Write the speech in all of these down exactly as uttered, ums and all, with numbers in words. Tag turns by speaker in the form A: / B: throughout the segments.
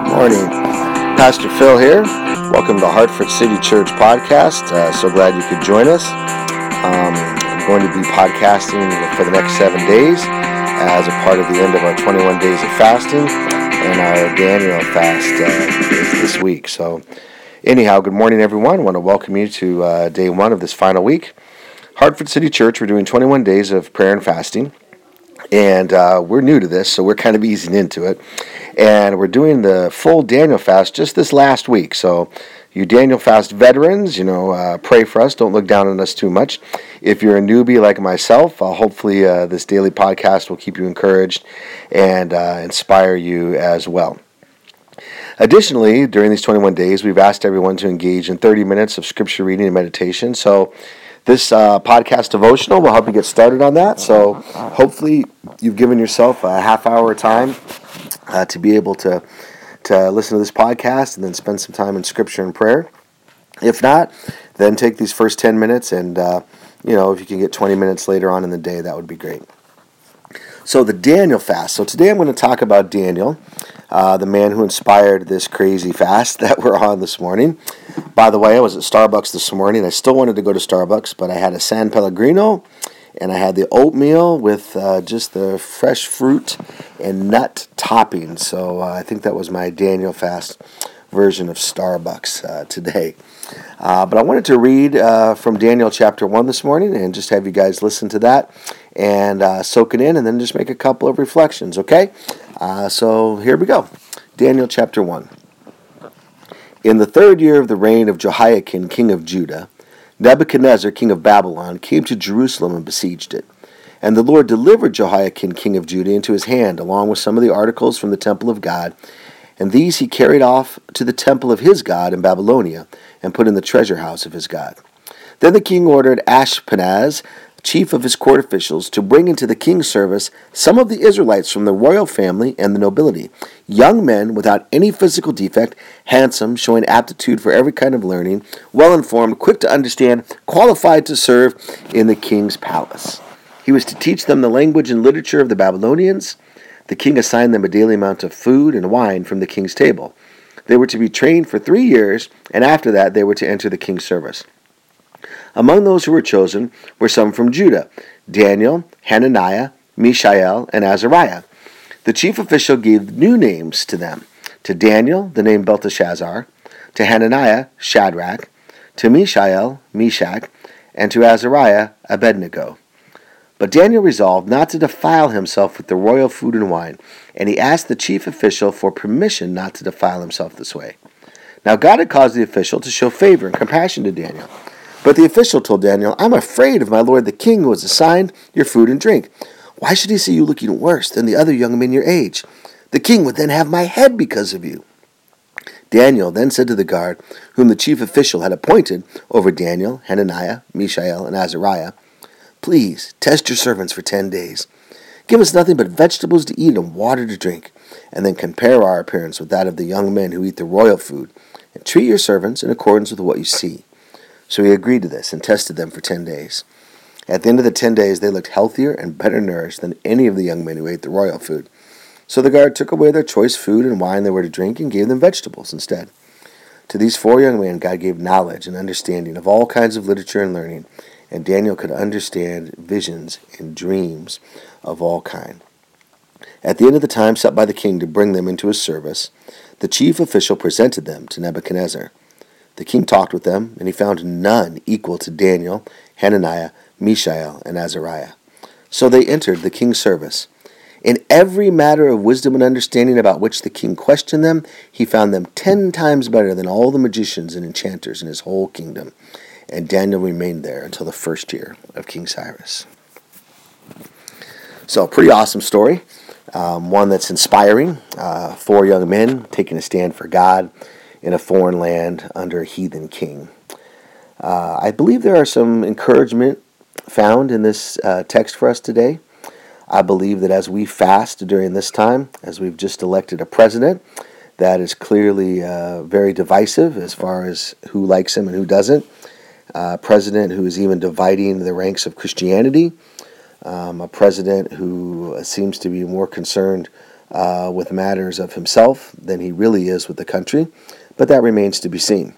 A: Morning. Pastor Phil here. Welcome to Hartford City Church Podcast. Uh, so glad you could join us. Um, I'm going to be podcasting for the next seven days as a part of the end of our twenty-one days of fasting, and our Daniel fast uh, is this week. So anyhow, good morning everyone. I want to welcome you to uh, day one of this final week. Hartford City Church, we're doing twenty-one days of prayer and fasting. And uh, we're new to this, so we're kind of easing into it. And we're doing the full Daniel fast just this last week. So you Daniel fast veterans, you know, uh, pray for us. Don't look down on us too much. If you're a newbie like myself, uh, hopefully uh, this daily podcast will keep you encouraged and uh, inspire you as well. Additionally, during these twenty-one days, we've asked everyone to engage in thirty minutes of scripture reading and meditation. So this uh, podcast devotional will help you get started on that. So hopefully you've given yourself a half hour time uh, to be able to, to listen to this podcast and then spend some time in scripture and prayer. If not, then take these first ten minutes and, uh, you know, if you can get twenty minutes later on in the day, that would be great. So the Daniel fast. So today I'm going to talk about Daniel, uh, the man who inspired this crazy fast that we're on this morning. By the way, I was at Starbucks this morning. I still wanted to go to Starbucks, but I had a San Pellegrino, and I had the oatmeal with uh, just the fresh fruit and nut topping. So uh, I think that was my Daniel fast version of Starbucks uh, today. Uh, but I wanted to read uh, from Daniel chapter one this morning and just have you guys listen to that and uh, soak it in and then just make a couple of reflections, okay? Uh, so here we go. Daniel chapter one. In the third year of the reign of Jehoiakim, king of Judah, Nebuchadnezzar, king of Babylon, came to Jerusalem and besieged it. And the Lord delivered Jehoiakim, king of Judah, into his hand, along with some of the articles from the temple of God. And these he carried off to the temple of his God in Babylonia, and put in the treasure house of his God. Then the king ordered Ashpenaz, chief of his court officials, to bring into the king's service some of the Israelites from the royal family and the nobility, young men without any physical defect, handsome, showing aptitude for every kind of learning, well-informed, quick to understand, qualified to serve in the king's palace. He was to teach them the language and literature of the Babylonians. The king assigned them a daily amount of food and wine from the king's table. They were to be trained for three years, and after that they were to enter the king's service. Among those who were chosen were some from Judah: Daniel, Hananiah, Mishael, and Azariah. The chief official gave new names to them. To Daniel, the name Belteshazzar; to Hananiah, Shadrach; to Mishael, Meshach; and to Azariah, Abednego. But Daniel resolved not to defile himself with the royal food and wine, and he asked the chief official for permission not to defile himself this way. Now God had caused the official to show favor and compassion to Daniel. But the official told Daniel, "I'm afraid of my lord the king, who has assigned your food and drink. Why should he see you looking worse than the other young men your age? The king would then have my head because of you." Daniel then said to the guard, whom the chief official had appointed over Daniel, Hananiah, Mishael, and Azariah, "Please test your servants for ten days. Give us nothing but vegetables to eat and water to drink, and then compare our appearance with that of the young men who eat the royal food, and treat your servants in accordance with what you see." So he agreed to this and tested them for ten days. At the end of the ten days, they looked healthier and better nourished than any of the young men who ate the royal food. So the guard took away their choice food and wine they were to drink and gave them vegetables instead. To these four young men, God gave knowledge and understanding of all kinds of literature and learning, and Daniel could understand visions and dreams of all kind. At the end of the time set by the king to bring them into his service, the chief official presented them to Nebuchadnezzar. The king talked with them, and he found none equal to Daniel, Hananiah, Mishael, and Azariah. So they entered the king's service. In every matter of wisdom and understanding about which the king questioned them, he found them ten times better than all the magicians and enchanters in his whole kingdom. And Daniel remained there until the first year of King Cyrus. So, pretty awesome story. Um, one that's inspiring. Uh, four young men taking a stand for God in a foreign land under a heathen king. Uh, I believe there are some encouragement found in this uh, text for us today. I believe that as we fast during this time, as we've just elected a president that is clearly uh, very divisive as far as who likes him and who doesn't, a president who is even dividing the ranks of Christianity, um, a president who seems to be more concerned uh, with matters of himself than he really is with the country, but that remains to be seen.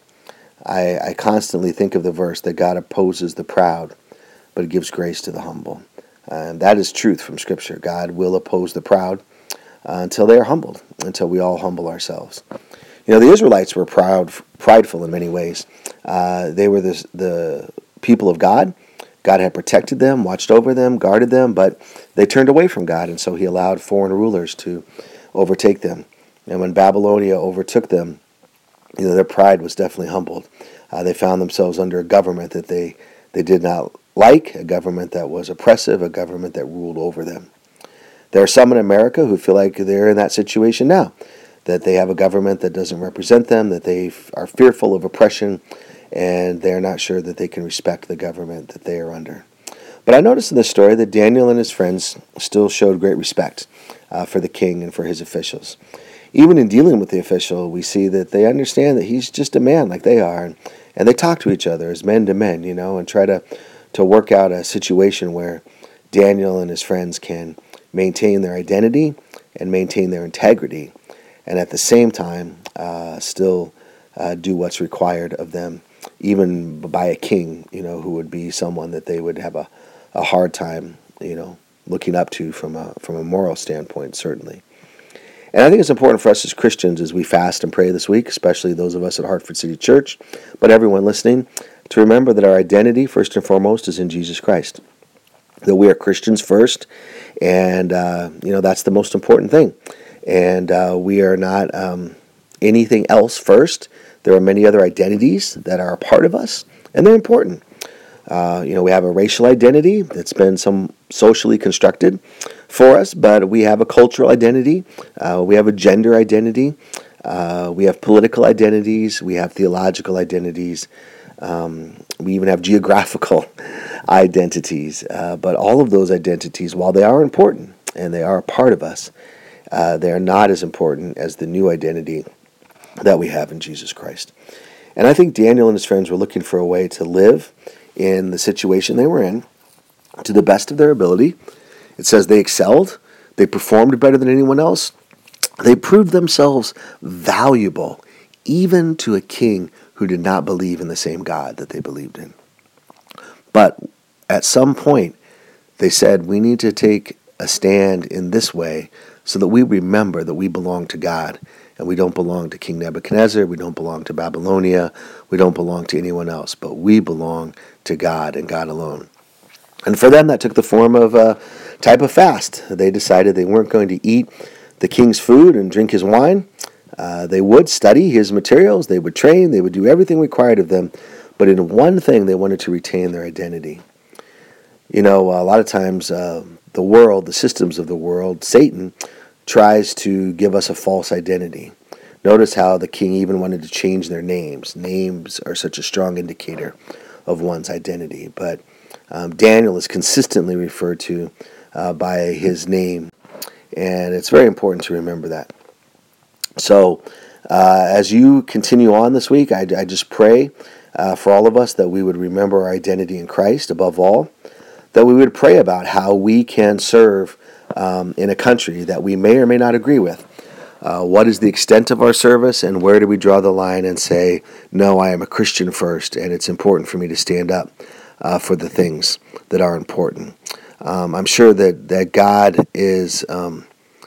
A: I, I constantly think of the verse that God opposes the proud, but gives grace to the humble. And that is truth from Scripture. God will oppose the proud uh, until they are humbled, until we all humble ourselves. You know, the Israelites were proud, prideful in many ways. Uh, they were the, the people of God. God had protected them, watched over them, guarded them, but they turned away from God, and so he allowed foreign rulers to overtake them. And when Babylonia overtook them, you know, their pride was definitely humbled. Uh, they found themselves under a government that they, they did not like, a government that was oppressive, a government that ruled over them. There are some in America who feel like they're in that situation now, that they have a government that doesn't represent them, that they f- are fearful of oppression, and they're not sure that they can respect the government that they are under. But I noticed in this story that Daniel and his friends still showed great respect uh, for the king and for his officials. Even in dealing with the official, we see that they understand that he's just a man like they are, and, and they talk to each other as men to men, you know, and try to, to work out a situation where Daniel and his friends can maintain their identity and maintain their integrity, and at the same time uh, still uh, do what's required of them, even by a king, you know, who would be someone that they would have a, a hard time, you know, looking up to from a from a moral standpoint, certainly. And I think it's important for us as Christians as we fast and pray this week, especially those of us at Hartford City Church, but everyone listening, to remember that our identity, first and foremost, is in Jesus Christ. That we are Christians first, and, uh, you know, that's the most important thing. And uh, we are not um, anything else first. There are many other identities that are a part of us, and they're important. Uh, you know, we have a racial identity that's been some socially constructed for us, but we have a cultural identity, uh, we have a gender identity, uh, we have political identities, we have theological identities, um, we even have geographical identities. Uh, but all of those identities, while they are important and they are a part of us, uh, they are not as important as the new identity that we have in Jesus Christ. And I think Daniel and his friends were looking for a way to live in the situation they were in to the best of their ability. It says they excelled, they performed better than anyone else, they proved themselves valuable even to a king who did not believe in the same God that they believed in. But at some point, they said, we need to take a stand in this way so that we remember that we belong to God, and we don't belong to King Nebuchadnezzar, we don't belong to Babylonia, we don't belong to anyone else, but we belong to God and God alone. And for them, that took the form of a type of fast. They decided they weren't going to eat the king's food and drink his wine. Uh, they would study his materials, they would train, they would do everything required of them, but in one thing, they wanted to retain their identity. You know, a lot of times, uh, the world, the systems of the world, Satan, tries to give us a false identity. Notice how the king even wanted to change their names. Names are such a strong indicator of one's identity. But um, Daniel is consistently referred to uh, by his name, and it's very important to remember that. So, uh, as you continue on this week, I, I just pray uh, for all of us that we would remember our identity in Christ above all, that we would pray about how we can serve um, in a country that we may or may not agree with. Uh, what is the extent of our service, and where do we draw the line and say, no, I am a Christian first, and it's important for me to stand up uh, for the things that are important. Um, I'm sure that, that God is um,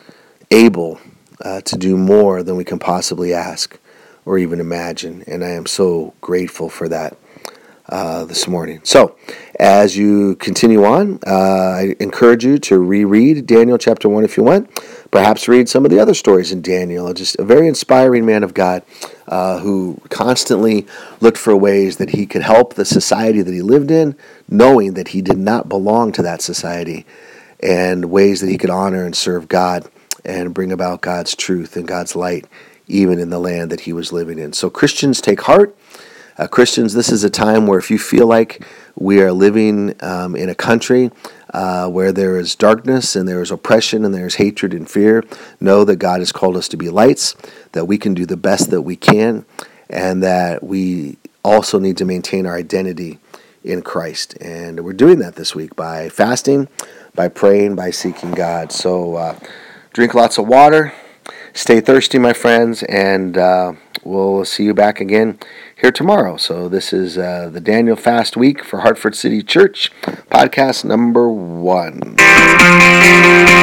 A: able uh, to do more than we can possibly ask or even imagine, and I am so grateful for that uh, this morning. So, as you continue on, uh, I encourage you to reread Daniel chapter one if you want. Perhaps read some of the other stories in Daniel. Just a very inspiring man of God uh, who constantly looked for ways that he could help the society that he lived in, knowing that he did not belong to that society, and ways that he could honor and serve God and bring about God's truth and God's light, even in the land that he was living in. So Christians, take heart. Uh, Christians, this is a time where if you feel like we are living um, in a country uh, where there is darkness and there is oppression and there is hatred and fear, know that God has called us to be lights, that we can do the best that we can, and that we also need to maintain our identity in Christ. And we're doing that this week by fasting, by praying, by seeking God. So uh, drink lots of water, stay thirsty, my friends, and uh, we'll see you back again here tomorrow. So this is uh, the Daniel Fast Week for Hartford City Church, podcast number one.